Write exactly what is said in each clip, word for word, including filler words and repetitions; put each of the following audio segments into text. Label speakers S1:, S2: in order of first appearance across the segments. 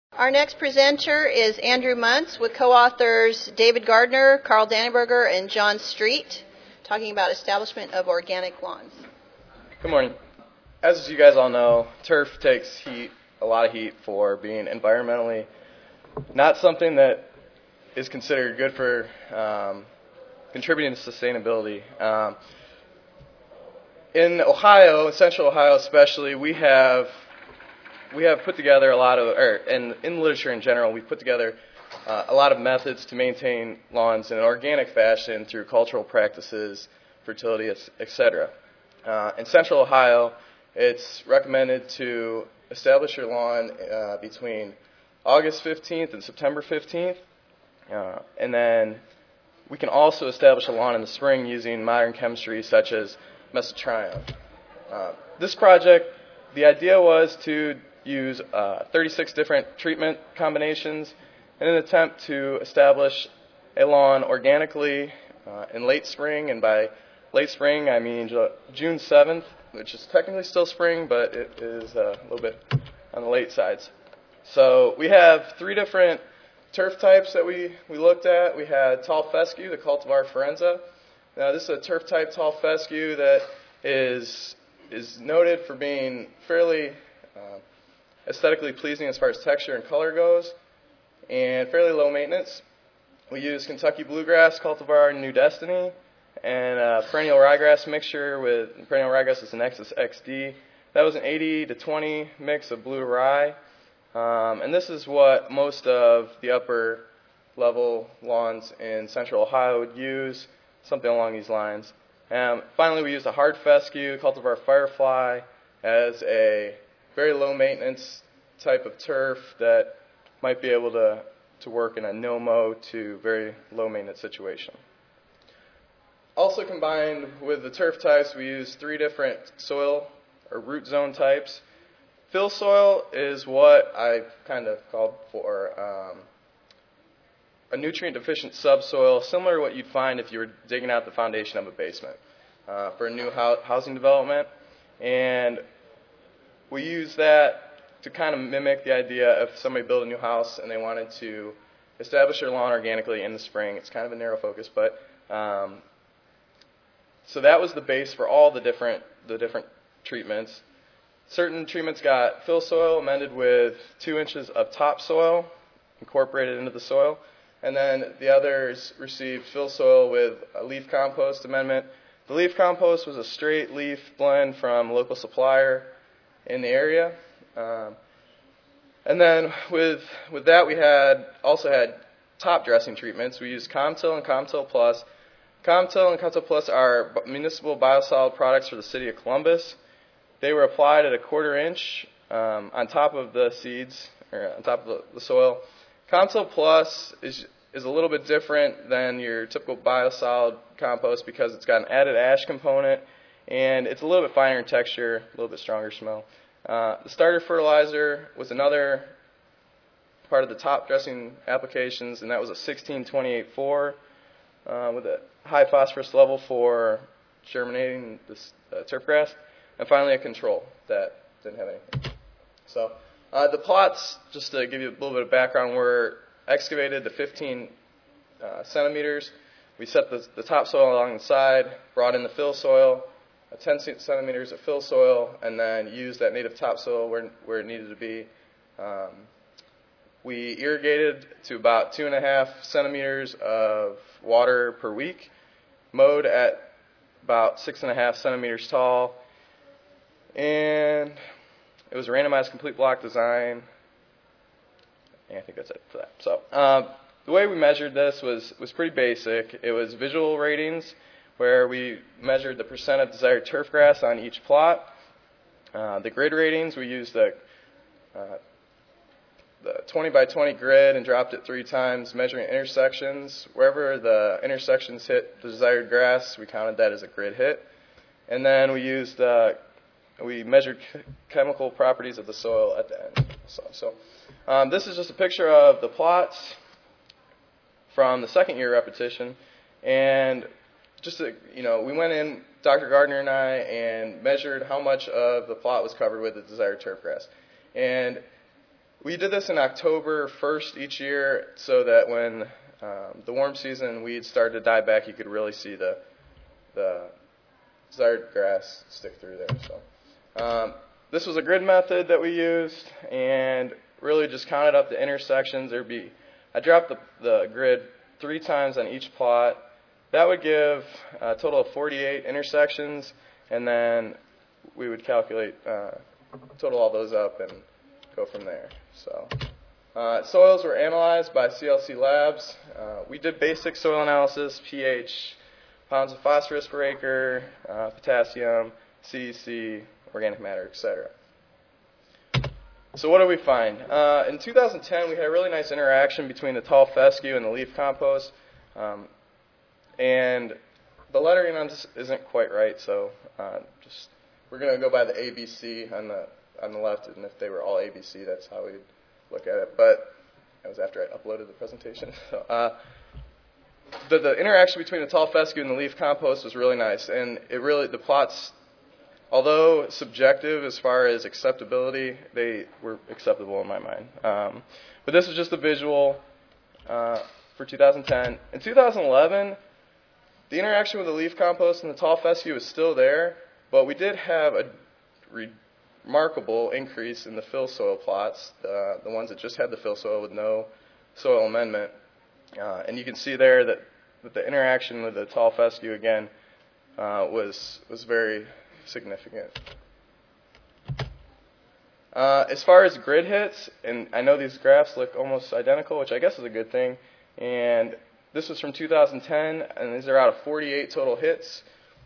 S1: Our next presenter is Andrew Muntz with co-authors David Gardner, Carl Danneberger, and John Street, talking about establishment of organic lawns.
S2: Good morning. As you guys all know, turf takes heat, a lot of heat for being environmentally not something that is considered good for um, contributing to sustainability. Um, in Ohio, in Central Ohio especially, we have we have put together a lot of, or in, in literature in general, we've put together uh, a lot of methods to maintain lawns in an organic fashion through cultural practices, fertility, et cetera. Uh, in Central Ohio, it's recommended to establish your lawn uh, between August fifteenth and September fifteenth, uh, and then we can also establish a lawn in the spring using modern chemistry such as mesotrione. Uh, this project, the idea was to use uh, thirty-six different treatment combinations in an attempt to establish a lawn organically uh, in late spring, and by late spring I mean June seventh, which is technically still spring, but it is uh, a little bit on the late sides. So we have three different turf types that we, we looked at. We had tall fescue, the cultivar Forenza. Now this is a turf type tall fescue that is is noted for being fairly uh, aesthetically pleasing as far as texture and color goes, and fairly low maintenance. We used Kentucky bluegrass cultivar New Destiny and a perennial ryegrass mixture with perennial ryegrass is an Nexus X D. That was an eighty to twenty mix of blue rye, um, and this is what most of the upper level lawns in Central Ohio would use, something along these lines. Um, finally, we used a hard fescue cultivar Firefly as a very low maintenance type of turf that might be able to, to work in a no-mow to very low maintenance situation. Also combined with the turf types, we use three different soil or root zone types. Fill soil is what I've kind of called for um, a nutrient deficient subsoil, similar to what you'd find if you were digging out the foundation of a basement uh, for a new ho- housing development. And we use that to kind of mimic the idea of somebody built a new house and they wanted to establish their lawn organically in the spring. It's kind of a narrow focus, but um, so that was the base for all the different the different treatments. Certain treatments got fill soil amended with two inches of topsoil incorporated into the soil, and then the others received fill soil with a leaf compost amendment. The leaf compost was a straight leaf blend from a local supplier in the area. Um, and then with with that we had also had top dressing treatments. We used Comtil and Comtil Plus. Comtil and Comtil Plus are municipal biosolid products for the city of Columbus. They were applied at a quarter inch um, on top of the seeds, or on top of the, the soil. Comtil Plus is is a little bit different than your typical biosolid compost because it's got an added ash component, and it's a little bit finer in texture, a little bit stronger smell. Uh, the starter fertilizer was another part of the top dressing applications, and that was a sixteen twenty-eight four uh, with a high phosphorus level for germinating this uh, turf grass, and finally a control that didn't have anything. So uh, the plots, just to give you a little bit of background, were excavated to fifteen uh, centimeters. We set the, the topsoil along the side, brought in the fill soil, uh, ten centimeters of fill soil, and then used that native topsoil where, where it needed to be. Um, we irrigated to about two and a half centimeters of water per week, mowed at about six and a half centimeters tall, and it was a randomized complete block design. And I think that's it for that. So um, the way we measured this was, was pretty basic. It was visual ratings where we measured the percent of desired turf grass on each plot. Uh, the grid ratings, we used the, uh, the twenty by twenty grid and dropped it three times, measuring intersections. Wherever the intersections hit the desired grass, we counted that as a grid hit. And then we used, uh, we measured ch- chemical properties of the soil at the end. So, so um, this is just a picture of the plots from the second year repetition, and just to, you know, we went in, Doctor Gardner and I, and measured how much of the plot was covered with the desired turf grass. And We did this in October first each year so that when um, the warm season weeds started to die back, you could really see the the desired grass stick through there. So um, this was a grid method that we used, and really just counted up the intersections. There'd be I dropped the, the grid three times on each plot. That would give a total of forty-eight intersections, and then we would calculate, uh, total all those up and go from there. So, uh, soils were analyzed by C L C Labs. Uh, we did basic soil analysis, pH, pounds of phosphorus per acre, uh, potassium, C E C, organic matter, et cetera. So what did we find? Uh, in two thousand ten, we had a really nice interaction between the tall fescue and the leaf compost. Um, and the lettering on this isn't quite right, so uh, just we're going to go by the A B C on the on the left, and if they were all A B C, that's how we'd look at it. But that was after I uploaded the presentation. So, uh, the, the interaction between the tall fescue and the leaf compost was really nice, and it really the plots, although subjective as far as acceptability, they were acceptable in my mind. Um, but this is just a visual uh, for two thousand ten. In two thousand eleven, the interaction with the leaf compost and the tall fescue is still there, but we did have a remarkable increase in the fill soil plots, uh, the ones that just had the fill soil with no soil amendment. Uh, and you can see there that, that the interaction with the tall fescue, again, uh, was, was very significant. Uh, as far as grid hits, and I know these graphs look almost identical, which I guess is a good thing, and this was from two thousand ten, and these are out of forty-eight total hits.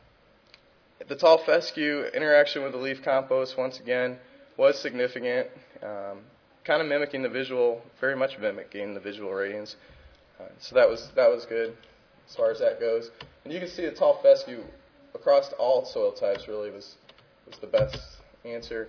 S2: The tall fescue interaction with the leaf compost, once again, was significant, um, kind of mimicking the visual, very much mimicking the visual ratings. Uh, so that was that was good as far as that goes. And you can see the tall fescue across all soil types really was was the best answer.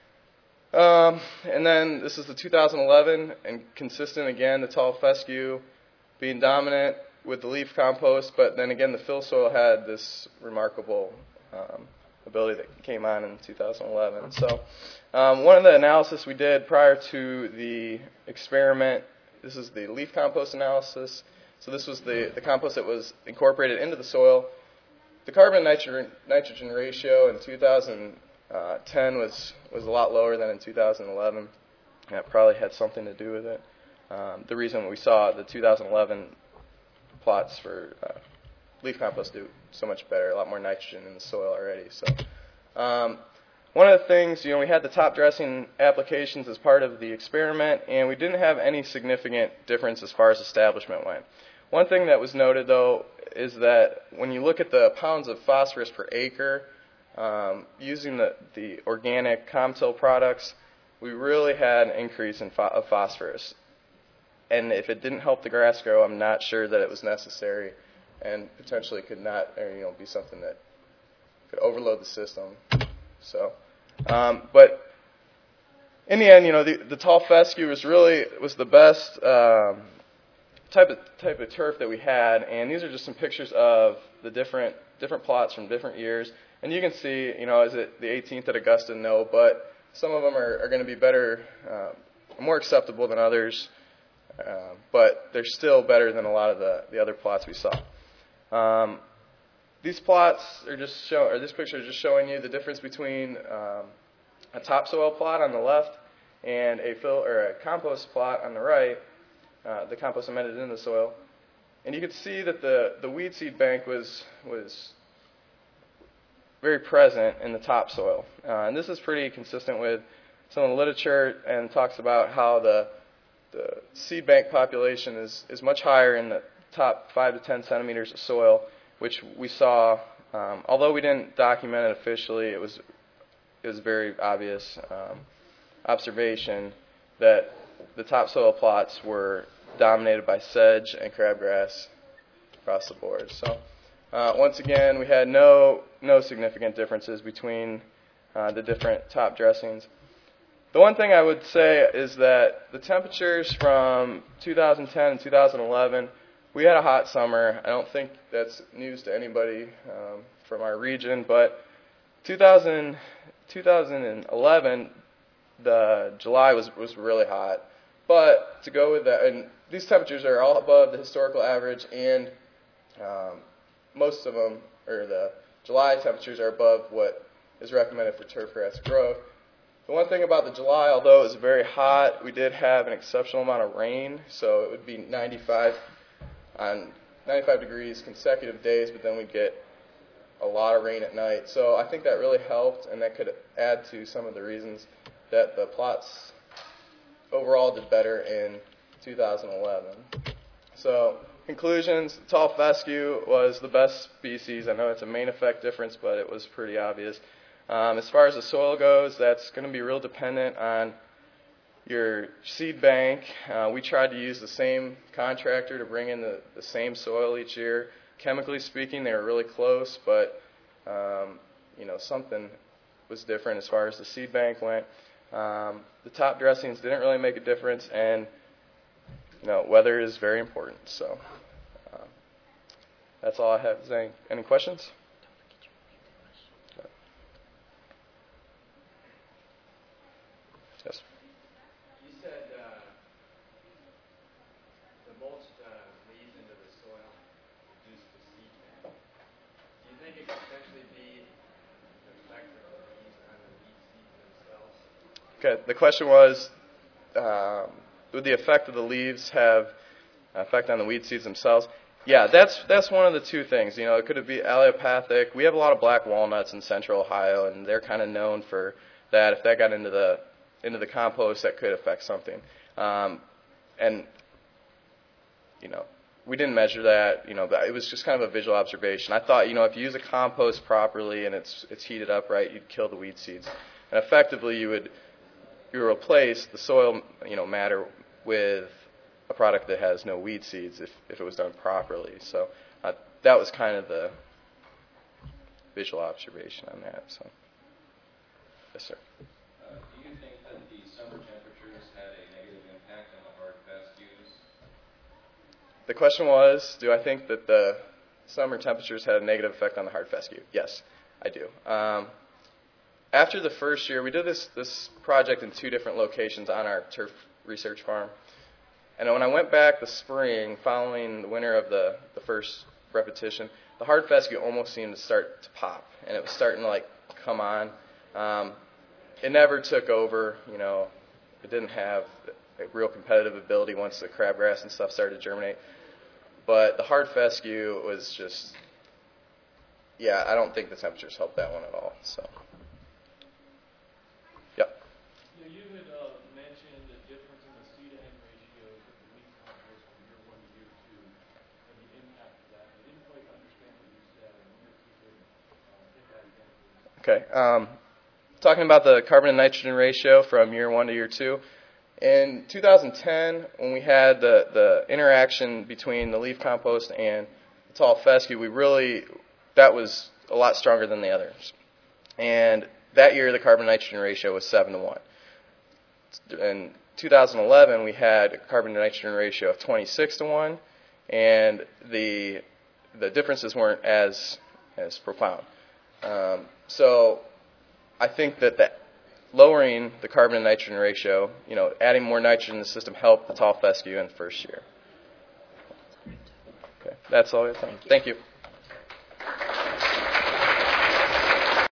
S2: Um, and then this is the two thousand eleven, and consistent again, the tall fescue being dominant with the leaf compost, but then again the fill soil had this remarkable um, ability that came on in two thousand eleven. So um, one of the analysis we did prior to the experiment, this is the leaf compost analysis. So this was the, the compost that was incorporated into the soil. The carbon nitrogen, nitrogen ratio in two thousand ten was, was a lot lower than in two thousand eleven. That probably had something to do with it. Um, the reason we saw the two thousand eleven plots for uh, leaf compost do so much better, a lot more nitrogen in the soil already. So um, one of the things, you know, we had the top dressing applications as part of the experiment, and we didn't have any significant difference as far as establishment went. One thing that was noted, though, is that when you look at the pounds of phosphorus per acre, um, using the, the organic Comtil products, we really had an increase in pho of phosphorus. And if it didn't help the grass grow, I'm not sure that it was necessary, and potentially could not, or, you know, be something that could overload the system. So, um, but in the end, you know, the, the tall fescue was really was the best um, type of type of turf that we had, and these are just some pictures of the different different plots from different years. And you can see, you know, is it the eighteenth at Augusta? No, but some of them are, are going to be better, uh, more acceptable than others. Uh, but they're still better than a lot of the, the other plots we saw. Um, these plots are just show, or this picture is just showing you the difference between um, a topsoil plot on the left and a fill or a compost plot on the right. Uh, the compost amended in the soil, and you can see that the the weed seed bank was was very present in the topsoil, uh, and this is pretty consistent with some of the literature, and talks about how the The seed bank population is, is much higher in the top five to ten centimeters of soil, which we saw, um, although we didn't document it officially, it was, it was very obvious um, observation that the topsoil plots were dominated by sedge and crabgrass across the board. So uh, once again, we had no, no significant differences between uh, the different top dressings. The one thing I would say is that the temperatures from two thousand ten and two thousand eleven, we had a hot summer. I don't think that's news to anybody um, from our region, but two thousand, two thousand eleven, the July was was really hot. But to go with that, and these temperatures are all above the historical average, and um, most of them, or the July temperatures are above what is recommended for turfgrass growth. The one thing about the July, although it was very hot, we did have an exceptional amount of rain, so it would be ninety-five on ninety-five degrees consecutive days, but then we'd get a lot of rain at night. So I think that really helped, and that could add to some of the reasons that the plots overall did better in two thousand eleven. So conclusions, tall fescue was the best species. I know it's a main effect difference, but it was pretty obvious. Um, as far as the soil goes, that's going to be real dependent on your seed bank. Uh, we tried to use the same contractor to bring in the, the same soil each year. Chemically speaking, they were really close, but um, you know, something was different as far as the seed bank went. Um, the top dressings didn't really make a difference, and you know, weather is very important. So uh, that's all I have to say. Any questions? Yes.
S3: You said uh, the mulch uh, leads into the soil, reduce the seed bank. Do you think it could potentially be the effect of the leaves on the weed seeds themselves?
S2: Okay. The question was, um, would the effect of the leaves have an effect on the weed seeds themselves? Yeah, that's that's one of the two things. You know, it could be allelopathic. We have a lot of black walnuts in central Ohio, and they're kind of known for that. If that got into the into the compost, that could affect something. Um, and, you know, we didn't measure that. You know, but it was just kind of a visual observation. I thought, you know, if you use a compost properly and it's it's heated up right, you'd kill the weed seeds. And effectively, you would you would replace the soil, you know, matter with a product that has no weed seeds if, if it was done properly. So uh, that was kind of the visual observation on that. So, yes, sir.
S4: Uh, do you think that the summer temperatures had a negative impact on the hard fescues?
S2: The question was, do I think that the summer temperatures had a negative effect on the hard fescue? Yes, I do. Um, after the first year, we did this, this project in two different locations on our turf research farm. And when I went back the spring, following the winter of the, the first repetition, the hard fescue almost seemed to start to pop, and it was starting to like come on. Um, It never took over, you know, it didn't have a real competitive ability once the crabgrass and stuff started to germinate. But the hard fescue was just, yeah, I don't think the temperatures helped that one at all. So, yep.
S5: You, know, you had uh, mentioned the difference in the seed-to-N ratios of the wheat compost from year one to year two and the impact of that. I didn't quite understand what you said. I wonder if you could uh, hit that again, please.
S2: Okay. Um, Talking about the carbon and nitrogen ratio from year one to year two. In two thousand ten, when we had the, the interaction between the leaf compost and the tall fescue, we really, that was a lot stronger than the others. And that year, the carbon and nitrogen ratio was seven to one. In two thousand eleven, we had a carbon to nitrogen ratio of twenty-six to one, and the the differences weren't as as profound. Um, so I think that the lowering the carbon and nitrogen ratio, you know, adding more nitrogen in the system helped the tall fescue in the first year. Okay, that's all I have time. Thank you. Thank you.